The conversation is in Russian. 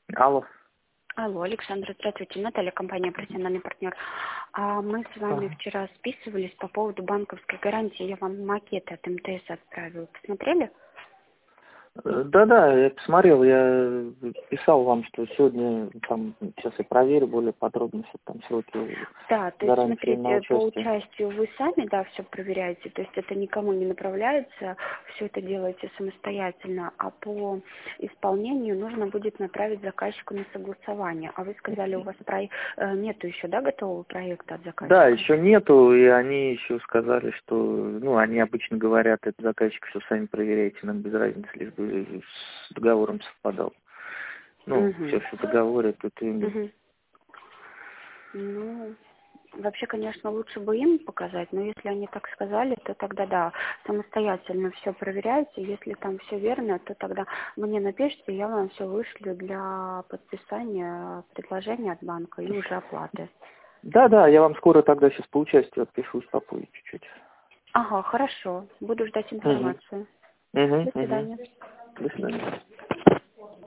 Алло. Алло, Александр, здравствуйте. Наталья, компания «Профессиональный партнер». Мы с вами Ага. вчера списывались по поводу банковской гарантии. Я вам макет от МТС отправила. Посмотрели? Да-да, я посмотрел, я писал вам, что сегодня, там, сейчас я проверю более подробно, что там сроки Да, то есть, гарантии на смотрите, по участие. участию вы сами, да, все проверяете, то есть это никому не направляется, все это делаете самостоятельно, а по исполнению нужно будет направить заказчику на согласование. А вы сказали, у вас нету еще, да, готового проекта от Да, заказчика? еще нету, и они еще сказали, что, ну, они обычно говорят, это заказчик, что сами проверяете, нам без разницы, лишь бы с договором совпадал. Ну, все Угу. в договоре, тут и... Угу. Ну, вообще, конечно, лучше бы им показать, но если они так сказали, то тогда да, самостоятельно все проверяйте. Если там все верно, то тогда мне напишите, я вам все вышлю для подписания предложения от банка и уже оплаты. Да-да, я вам скоро тогда сейчас по участию отпишусь попозже чуть-чуть. Ага, хорошо. Буду ждать Угу. информацию. Угу, До угу. свидания. До свидания.